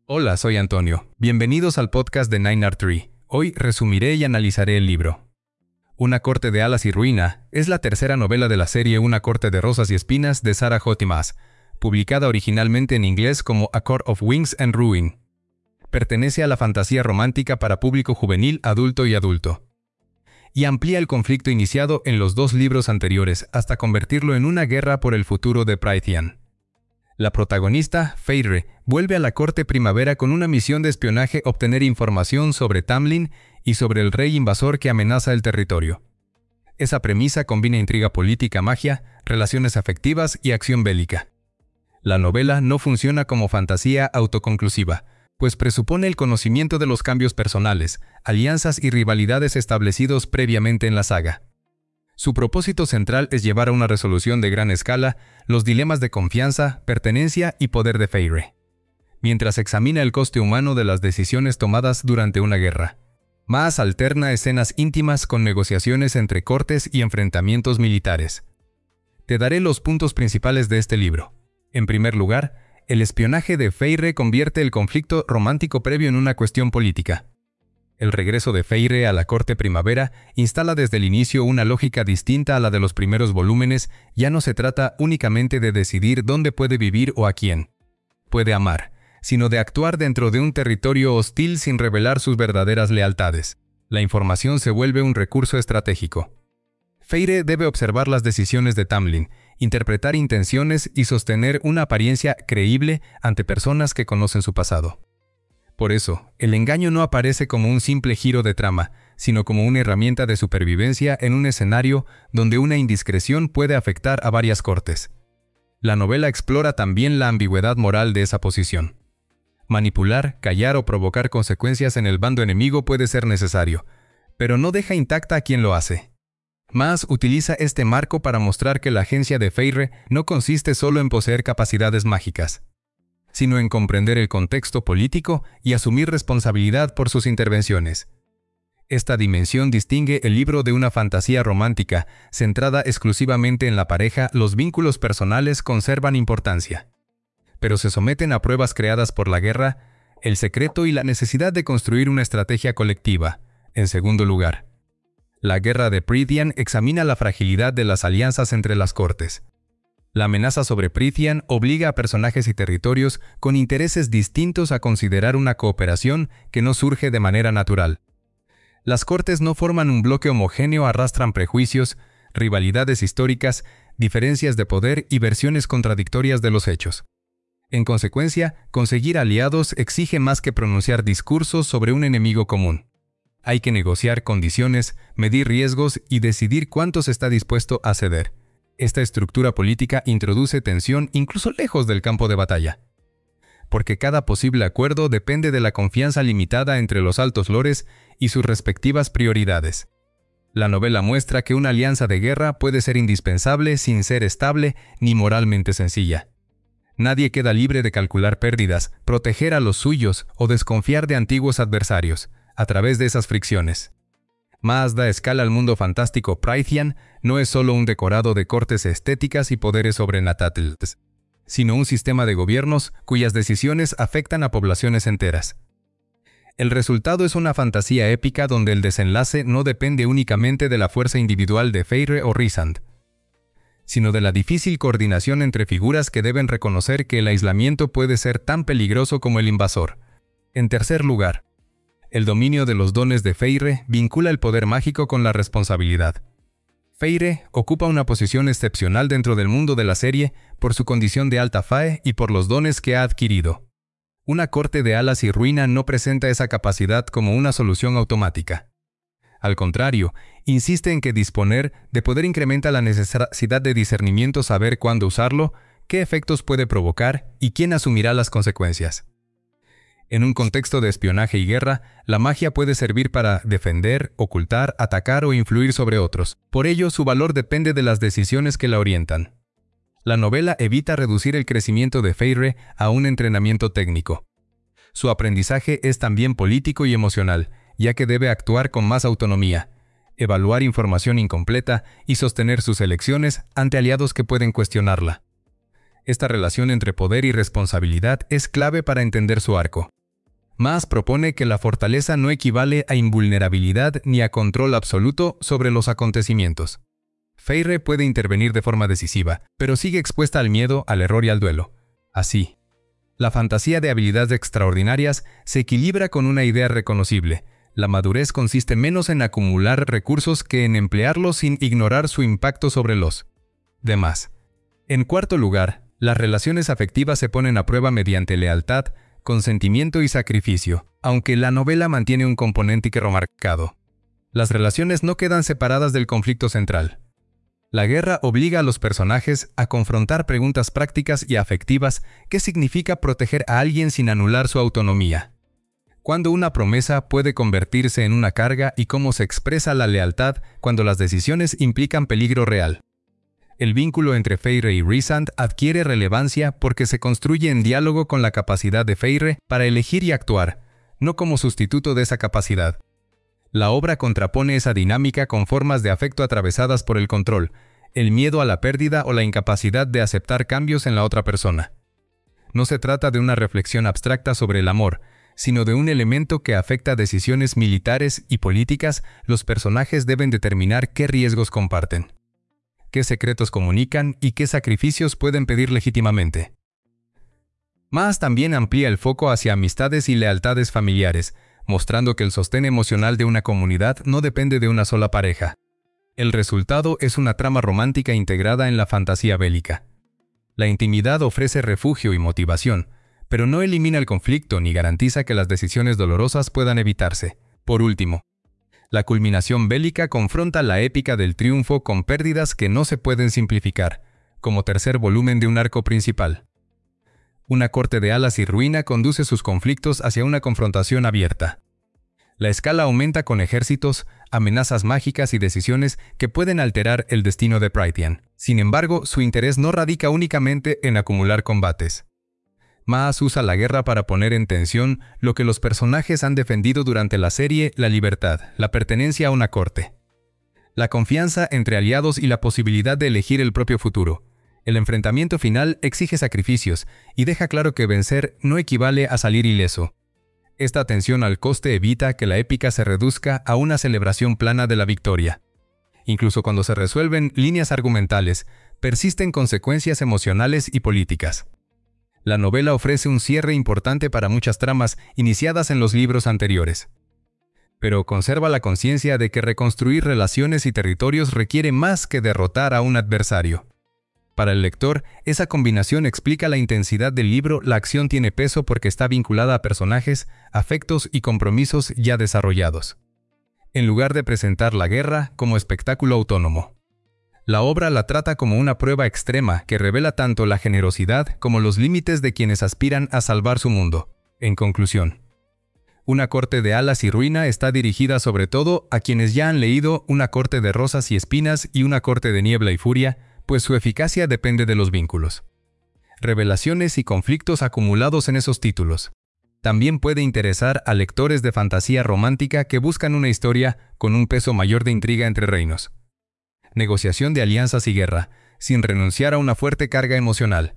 Hola, soy Antonio. Bienvenidos al podcast de 9R3. Hoy resumiré y analizaré el libro. Una corte de alas y ruina es la tercera novela de la serie Una corte de rosas y espinas de Sarah J. Maas, publicada originalmente en inglés como A Court of Wings and Ruin. Pertenece a la fantasía romántica para público juvenil, adulto y adulto. Y amplía el conflicto iniciado en los dos libros anteriores hasta convertirlo en una guerra por el futuro de Prythian. La protagonista, Feyre, vuelve a la corte primavera con una misión de espionaje: obtener información sobre Tamlin y sobre el rey invasor que amenaza el territorio. Esa premisa combina intriga política, magia, relaciones afectivas y acción bélica. La novela no funciona como fantasía autoconclusiva, pues presupone el conocimiento de los cambios personales, alianzas y rivalidades establecidos previamente en la saga. Su propósito central es llevar a una resolución de gran escala los dilemas de confianza, pertenencia y poder de Feyre, mientras examina el coste humano de las decisiones tomadas durante una guerra. Maas alterna escenas íntimas con negociaciones entre cortes y enfrentamientos militares. Te daré los puntos principales de este libro. En primer lugar, el espionaje de Feyre convierte el conflicto romántico previo en una cuestión política. El regreso de Feyre a la corte primavera instala desde el inicio una lógica distinta a la de los primeros volúmenes. Ya no se trata únicamente de decidir dónde puede vivir o a quién puede amar, sino de actuar dentro de un territorio hostil sin revelar sus verdaderas lealtades. La información se vuelve un recurso estratégico. Feyre debe observar las decisiones de Tamlin, interpretar intenciones y sostener una apariencia creíble ante personas que conocen su pasado. Por eso, el engaño no aparece como un simple giro de trama, sino como una herramienta de supervivencia en un escenario donde una indiscreción puede afectar a varias cortes. La novela explora también la ambigüedad moral de esa posición. Manipular, callar o provocar consecuencias en el bando enemigo puede ser necesario, pero no deja intacta a quien lo hace. Maas utiliza este marco para mostrar que la agencia de Feyre no consiste solo en poseer capacidades mágicas, sino en comprender el contexto político y asumir responsabilidad por sus intervenciones. Esta dimensión distingue el libro de una fantasía romántica centrada exclusivamente en la pareja. Los vínculos personales conservan importancia, pero se someten a pruebas creadas por la guerra, el secreto y la necesidad de construir una estrategia colectiva. En segundo lugar, la guerra de Prythian examina la fragilidad de las alianzas entre las cortes. La amenaza sobre Prythian obliga a personajes y territorios con intereses distintos a considerar una cooperación que no surge de manera natural. Las cortes no forman un bloque homogéneo, arrastran prejuicios, rivalidades históricas, diferencias de poder y versiones contradictorias de los hechos. En consecuencia, conseguir aliados exige más que pronunciar discursos sobre un enemigo común. Hay que negociar condiciones, medir riesgos y decidir cuánto se está dispuesto a ceder. Esta estructura política introduce tensión incluso lejos del campo de batalla, porque cada posible acuerdo depende de la confianza limitada entre los altos lores y sus respectivas prioridades. La novela muestra que una alianza de guerra puede ser indispensable sin ser estable ni moralmente sencilla. Nadie queda libre de calcular pérdidas, proteger a los suyos o desconfiar de antiguos adversarios a través de esas fricciones. Maas da escala al mundo fantástico. Prythian no es solo un decorado de cortes estéticas y poderes sobrenaturales, sino un sistema de gobiernos cuyas decisiones afectan a poblaciones enteras. El resultado es una fantasía épica donde el desenlace no depende únicamente de la fuerza individual de Feyre o Rhysand, sino de la difícil coordinación entre figuras que deben reconocer que el aislamiento puede ser tan peligroso como el invasor. En tercer lugar, el dominio de los dones de Feyre vincula el poder mágico con la responsabilidad. Feyre ocupa una posición excepcional dentro del mundo de la serie por su condición de alta fae y por los dones que ha adquirido. Una corte de alas y ruina no presenta esa capacidad como una solución automática. Al contrario, insiste en que disponer de poder incrementa la necesidad de discernimiento, saber cuándo usarlo, qué efectos puede provocar y quién asumirá las consecuencias. En un contexto de espionaje y guerra, la magia puede servir para defender, ocultar, atacar o influir sobre otros. Por ello, su valor depende de las decisiones que la orientan. La novela evita reducir el crecimiento de Feyre a un entrenamiento técnico. Su aprendizaje es también político y emocional, ya que debe actuar con más autonomía, evaluar información incompleta y sostener sus elecciones ante aliados que pueden cuestionarla. Esta relación entre poder y responsabilidad es clave para entender su arco. Mas propone que la fortaleza no equivale a invulnerabilidad ni a control absoluto sobre los acontecimientos. Feyre puede intervenir de forma decisiva, pero sigue expuesta al miedo, al error y al duelo. Así, la fantasía de habilidades extraordinarias se equilibra con una idea reconocible. La madurez consiste menos en acumular recursos que en emplearlos sin ignorar su impacto sobre los demás. En cuarto lugar, las relaciones afectivas se ponen a prueba mediante lealtad, consentimiento y sacrificio, aunque la novela mantiene un componente remarcado. Las relaciones no quedan separadas del conflicto central. La guerra obliga a los personajes a confrontar preguntas prácticas y afectivas. ¿Qué significa proteger a alguien sin anular su autonomía? ¿Cuándo una promesa puede convertirse en una carga y cómo se expresa la lealtad cuando las decisiones implican peligro real? El vínculo entre Feyre y Rhysand adquiere relevancia porque se construye en diálogo con la capacidad de Feyre para elegir y actuar, no como sustituto de esa capacidad. La obra contrapone esa dinámica con formas de afecto atravesadas por el control, el miedo a la pérdida o la incapacidad de aceptar cambios en la otra persona. No se trata de una reflexión abstracta sobre el amor, sino de un elemento que afecta decisiones militares y políticas. Los personajes deben determinar qué riesgos comparten, qué secretos comunican y qué sacrificios pueden pedir legítimamente. Mas también amplía el foco hacia amistades y lealtades familiares, mostrando que el sostén emocional de una comunidad no depende de una sola pareja. El resultado es una trama romántica integrada en la fantasía bélica. La intimidad ofrece refugio y motivación, pero no elimina el conflicto ni garantiza que las decisiones dolorosas puedan evitarse. Por último, la culminación bélica confronta la épica del triunfo con pérdidas que no se pueden simplificar, como tercer volumen de un arco principal. Una corte de alas y ruina conduce sus conflictos hacia una confrontación abierta. La escala aumenta con ejércitos, amenazas mágicas y decisiones que pueden alterar el destino de Prythian. Sin embargo, su interés no radica únicamente en acumular combates. Mas usa la guerra para poner en tensión lo que los personajes han defendido durante la serie: la libertad, la pertenencia a una corte, la confianza entre aliados y la posibilidad de elegir el propio futuro. El enfrentamiento final exige sacrificios y deja claro que vencer no equivale a salir ileso. Esta atención al coste evita que la épica se reduzca a una celebración plana de la victoria. Incluso cuando se resuelven líneas argumentales, persisten consecuencias emocionales y políticas. La novela ofrece un cierre importante para muchas tramas iniciadas en los libros anteriores, pero conserva la conciencia de que reconstruir relaciones y territorios requiere más que derrotar a un adversario. Para el lector, esa combinación explica la intensidad del libro. La acción tiene peso porque está vinculada a personajes, afectos y compromisos ya desarrollados, en lugar de presentar la guerra como espectáculo autónomo. La obra la trata como una prueba extrema que revela tanto la generosidad como los límites de quienes aspiran a salvar su mundo. En conclusión, Una corte de alas y ruina está dirigida sobre todo a quienes ya han leído Una corte de rosas y espinas y Una corte de niebla y furia, pues su eficacia depende de los vínculos, revelaciones y conflictos acumulados en esos títulos. También puede interesar a lectores de fantasía romántica que buscan una historia con un peso mayor de intriga entre reinos, negociación de alianzas y guerra, sin renunciar a una fuerte carga emocional.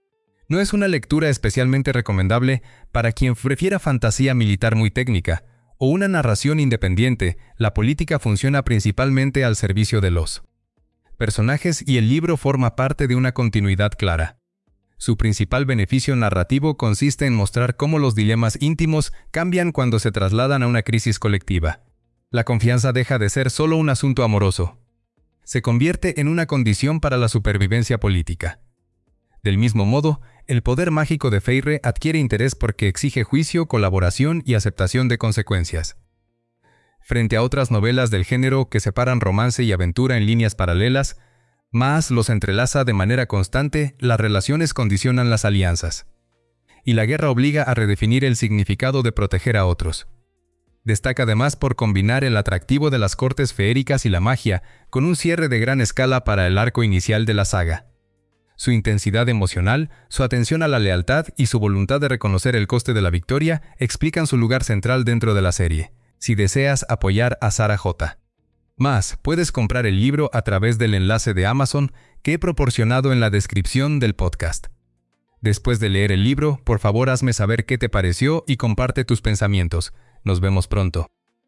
No es una lectura especialmente recomendable para quien prefiera fantasía militar muy técnica o una narración independiente. La política funciona principalmente al servicio de los personajes y el libro forma parte de una continuidad clara. Su principal beneficio narrativo consiste en mostrar cómo los dilemas íntimos cambian cuando se trasladan a una crisis colectiva. La confianza deja de ser solo un asunto amoroso. Se convierte en una condición para la supervivencia política. Del mismo modo, el poder mágico de Feyre adquiere interés porque exige juicio, colaboración y aceptación de consecuencias. Frente a otras novelas del género que separan romance y aventura en líneas paralelas, mas los entrelaza de manera constante, las relaciones condicionan las alianzas. Y la guerra obliga a redefinir el significado de proteger a otros. Destaca además por combinar el atractivo de las cortes feéricas y la magia con un cierre de gran escala para el arco inicial de la saga. Su intensidad emocional, su atención a la lealtad y su voluntad de reconocer el coste de la victoria explican su lugar central dentro de la serie. Si deseas apoyar a Sarah J. Maas, puedes comprar el libro a través del enlace de Amazon que he proporcionado en la descripción del podcast. Después de leer el libro, por favor hazme saber qué te pareció y comparte tus pensamientos. Nos vemos pronto.